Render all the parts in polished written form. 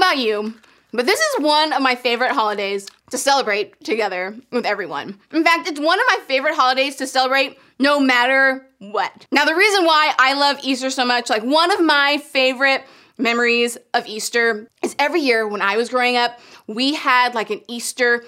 about you, but this is one of my favorite holidays to celebrate together with everyone. In fact, it's one of my favorite holidays to celebrate no matter what. Now, the reason why I love Easter so much, like one of my favorite memories of Easter is every year when I was growing up, we had like an Easter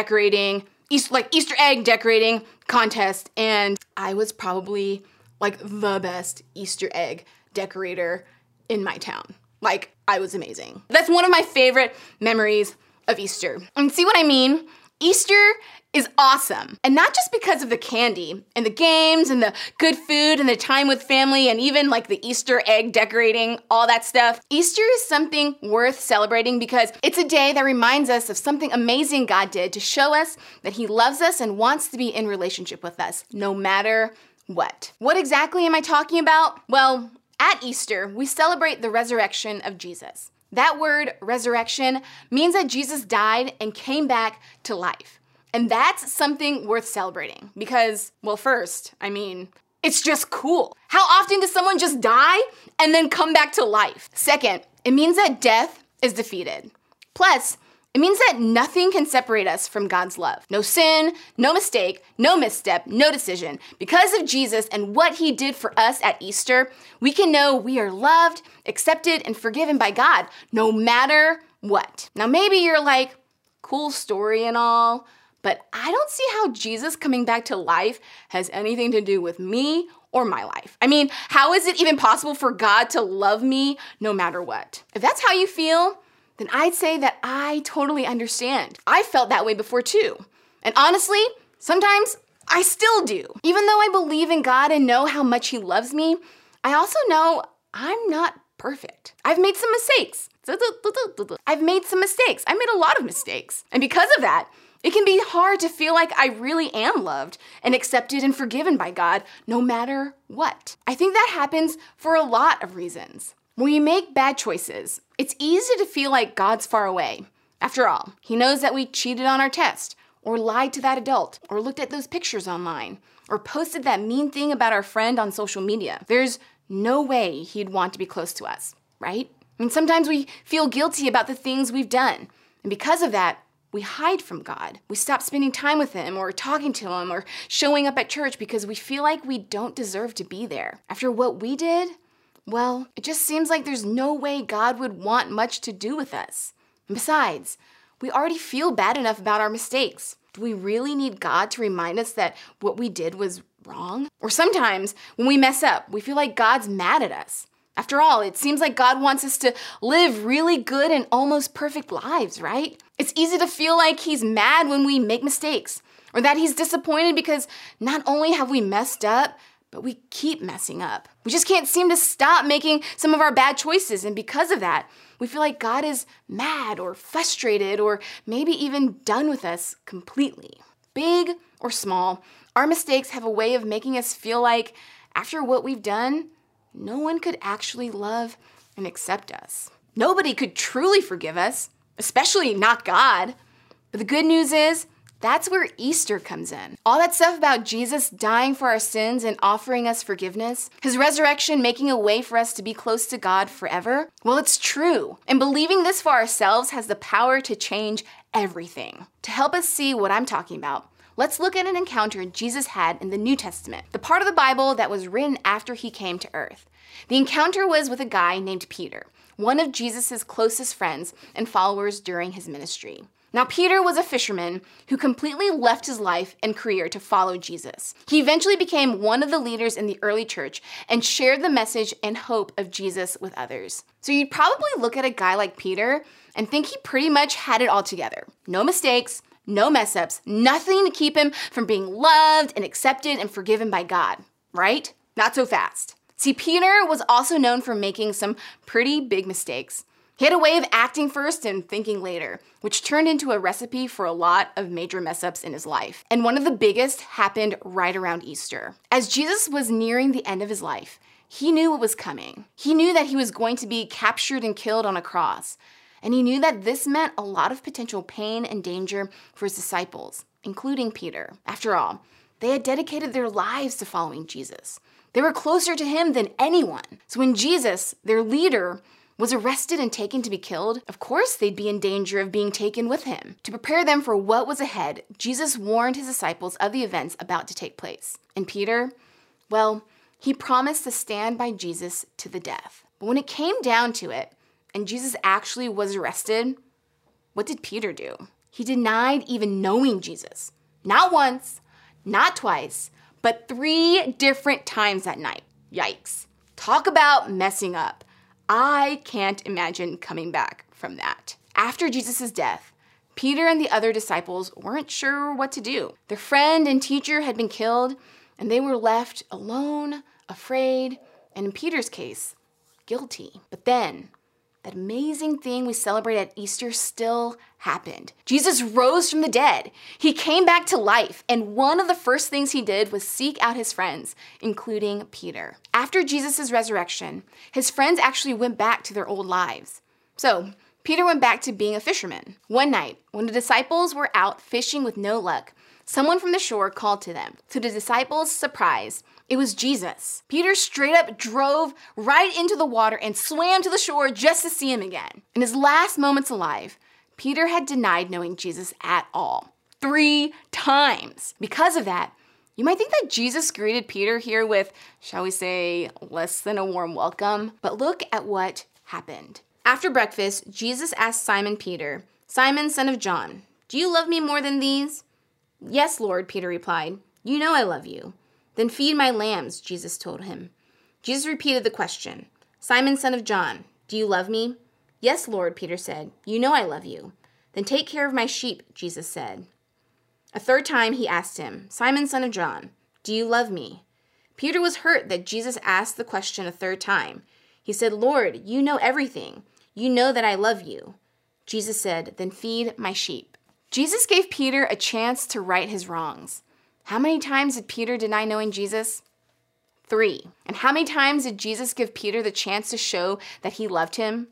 egg decorating contest, and I was probably like the best Easter egg decorator in my town. Like, I was amazing. That's one of my favorite memories of Easter. And see what I mean? Easter is awesome. And not just because of the candy and the games and the good food and the time with family and even like the Easter egg decorating, all that stuff. Easter is something worth celebrating because it's a day that reminds us of something amazing God did to show us that He loves us and wants to be in relationship with us, no matter what. What exactly am I talking about? Well, at Easter, we celebrate the resurrection of Jesus. That word, resurrection, means that Jesus died and came back to life. And that's something worth celebrating because, well, first, it's just cool. How often does someone just die and then come back to life? Second, it means that death is defeated. Plus, it means that nothing can separate us from God's love. No sin, no mistake, no misstep, no decision. Because of Jesus and what He did for us at Easter, we can know we are loved, accepted, and forgiven by God, no matter what. Now, maybe you're like, cool story and all, but I don't see how Jesus coming back to life has anything to do with me or my life. How is it even possible for God to love me no matter what? If that's how you feel, then I'd say that I totally understand. I felt that way before too. And honestly, sometimes I still do. Even though I believe in God and know how much He loves me, I also know I'm not perfect. I've made some mistakes. I made a lot of mistakes. And because of that, it can be hard to feel like I really am loved and accepted and forgiven by God no matter what. I think that happens for a lot of reasons. When we make bad choices, it's easy to feel like God's far away. After all, He knows that we cheated on our test, or lied to that adult, or looked at those pictures online, or posted that mean thing about our friend on social media. There's no way He'd want to be close to us, right? Sometimes we feel guilty about the things we've done, and because of that, we hide from God. We stop spending time with Him or talking to Him or showing up at church because we feel like we don't deserve to be there. After what we did, well, it just seems like there's no way God would want much to do with us. And besides, we already feel bad enough about our mistakes. Do we really need God to remind us that what we did was wrong? Or sometimes when we mess up, we feel like God's mad at us. After all, it seems like God wants us to live really good and almost perfect lives, right? It's easy to feel like He's mad when we make mistakes, or that He's disappointed because not only have we messed up, but we keep messing up. We just can't seem to stop making some of our bad choices, and because of that, we feel like God is mad or frustrated or maybe even done with us completely. Big or small, our mistakes have a way of making us feel like after what we've done, no one could actually love and accept us. Nobody could truly forgive us, especially not God. But the good news is, that's where Easter comes in. All that stuff about Jesus dying for our sins and offering us forgiveness, His resurrection making a way for us to be close to God forever, well, it's true. And believing this for ourselves has the power to change everything. To help us see what I'm talking about, let's look at an encounter Jesus had in the New Testament, the part of the Bible that was written after He came to earth. The encounter was with a guy named Peter, one of Jesus' closest friends and followers during His ministry. Now, Peter was a fisherman who completely left his life and career to follow Jesus. He eventually became one of the leaders in the early church and shared the message and hope of Jesus with others. So you'd probably look at a guy like Peter and think he pretty much had it all together. No mistakes, no mess-ups, nothing to keep him from being loved and accepted and forgiven by God, right? Not so fast. See, Peter was also known for making some pretty big mistakes. He had a way of acting first and thinking later, which turned into a recipe for a lot of major mess-ups in his life. And one of the biggest happened right around Easter. As Jesus was nearing the end of His life, He knew what was coming. He knew that He was going to be captured and killed on a cross. And He knew that this meant a lot of potential pain and danger for His disciples, including Peter. After all, they had dedicated their lives to following Jesus. They were closer to Him than anyone. So when Jesus, their leader, was arrested and taken to be killed, of course they'd be in danger of being taken with him. To prepare them for what was ahead, Jesus warned his disciples of the events about to take place. And Peter, well, he promised to stand by Jesus to the death. But when it came down to it, and Jesus actually was arrested, what did Peter do? He denied even knowing Jesus. Not once, not twice, but 3 different times that night. Yikes. Talk about messing up. I can't imagine coming back from that. After Jesus' death, Peter and the other disciples weren't sure what to do. Their friend and teacher had been killed, and they were left alone, afraid, and in Peter's case, guilty. But then, that amazing thing we celebrate at Easter still happened. Jesus rose from the dead. He came back to life, and one of the first things he did was seek out his friends, including Peter. After Jesus' resurrection, his friends actually went back to their old lives. So, Peter went back to being a fisherman. One night, when the disciples were out fishing with no luck, someone from the shore called to them. To the disciples' surprise, it was Jesus. Peter straight up drove right into the water and swam to the shore just to see him again. In his last moments alive, Peter had denied knowing Jesus at all. 3 times. Because of that, you might think that Jesus greeted Peter here with, shall we say, less than a warm welcome. But look at what happened. After breakfast, Jesus asked Simon Peter, "Simon, son of John, do you love me more than these?" "Yes, Lord," Peter replied. "You know I love you." "Then feed my lambs," Jesus told him. Jesus repeated the question. "Simon, son of John, do you love me?" "Yes, Lord," Peter said. "You know I love you." "Then take care of my sheep," Jesus said. A 3rd time he asked him, "Simon, son of John, do you love me?" Peter was hurt that Jesus asked the question a 3rd time. He said, "Lord, you know everything. You know that I love you." Jesus said, "Then feed my sheep." Jesus gave Peter a chance to right his wrongs. How many times did Peter deny knowing Jesus? 3. And how many times did Jesus give Peter the chance to show that he loved him?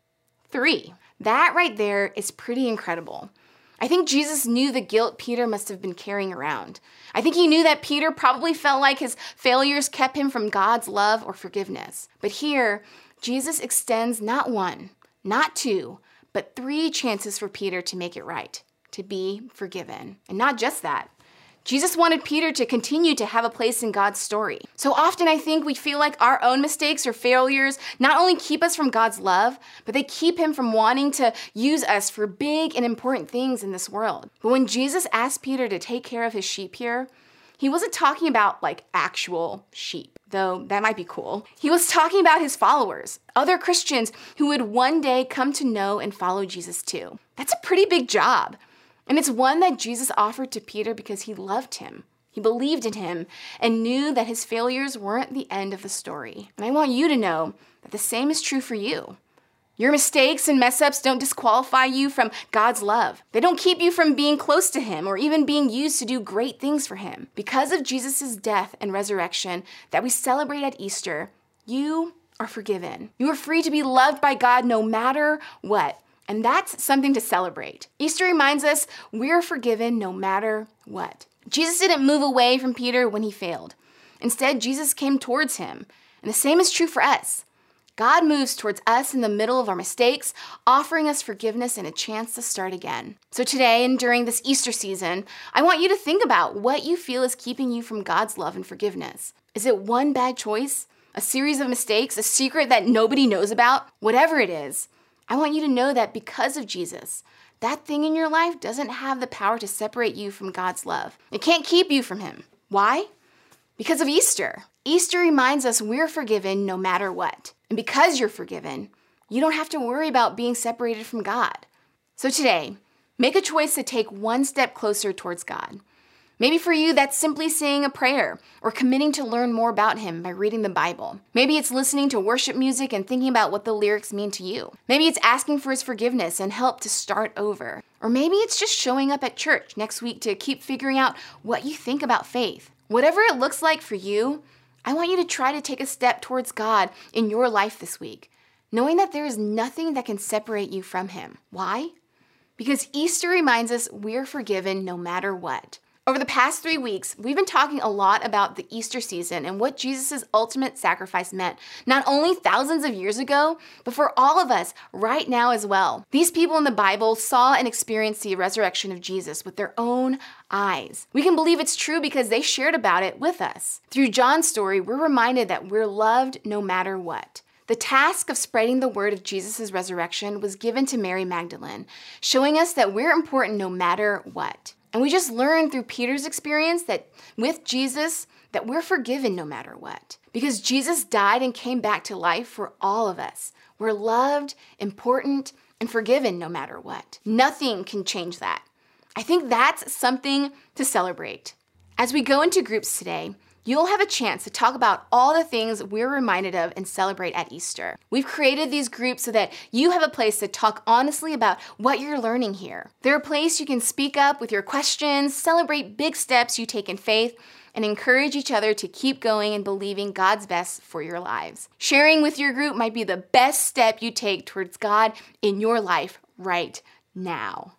3. That right there is pretty incredible. I think Jesus knew the guilt Peter must have been carrying around. I think he knew that Peter probably felt like his failures kept him from God's love or forgiveness. But here, Jesus extends not 1, not 2, but 3 chances for Peter to make it right, to be forgiven. And not just that. Jesus wanted Peter to continue to have a place in God's story. So often I think we feel like our own mistakes or failures not only keep us from God's love, but they keep him from wanting to use us for big and important things in this world. But when Jesus asked Peter to take care of his sheep here, he wasn't talking about like actual sheep, though that might be cool. He was talking about his followers, other Christians who would one day come to know and follow Jesus too. That's a pretty big job. And it's one that Jesus offered to Peter because he loved him. He believed in him and knew that his failures weren't the end of the story. And I want you to know that the same is true for you. Your mistakes and mess-ups don't disqualify you from God's love. They don't keep you from being close to him or even being used to do great things for him. Because of Jesus' death and resurrection that we celebrate at Easter, you are forgiven. You are free to be loved by God no matter what. And that's something to celebrate. Easter reminds us we're forgiven no matter what. Jesus didn't move away from Peter when he failed. Instead, Jesus came towards him. And the same is true for us. God moves towards us in the middle of our mistakes, offering us forgiveness and a chance to start again. So today and during this Easter season, I want you to think about what you feel is keeping you from God's love and forgiveness. Is it one bad choice? A series of mistakes? A secret that nobody knows about? Whatever it is, I want you to know that because of Jesus, that thing in your life doesn't have the power to separate you from God's love. It can't keep you from him. Why? Because of Easter. Easter reminds us we're forgiven no matter what. And because you're forgiven, you don't have to worry about being separated from God. So today, make a choice to take one step closer towards God. Maybe for you, that's simply saying a prayer or committing to learn more about him by reading the Bible. Maybe it's listening to worship music and thinking about what the lyrics mean to you. Maybe it's asking for his forgiveness and help to start over. Or maybe it's just showing up at church next week to keep figuring out what you think about faith. Whatever it looks like for you, I want you to try to take a step towards God in your life this week, knowing that there is nothing that can separate you from him. Why? Because Easter reminds us we're forgiven no matter what. Over the past 3 weeks, we've been talking a lot about the Easter season and what Jesus' ultimate sacrifice meant, not only thousands of years ago, but for all of us right now as well. These people in the Bible saw and experienced the resurrection of Jesus with their own eyes. We can believe it's true because they shared about it with us. Through John's story, we're reminded that we're loved no matter what. The task of spreading the word of Jesus' resurrection was given to Mary Magdalene, showing us that we're important no matter what. And we just learned through Peter's experience that with Jesus, that we're forgiven no matter what. Because Jesus died and came back to life for all of us. We're loved, important, and forgiven no matter what. Nothing can change that. I think that's something to celebrate. As we go into groups today, you'll have a chance to talk about all the things we're reminded of and celebrate at Easter. We've created these groups so that you have a place to talk honestly about what you're learning here. They're a place you can speak up with your questions, celebrate big steps you take in faith, and encourage each other to keep going and believing God's best for your lives. Sharing with your group might be the best step you take towards God in your life right now.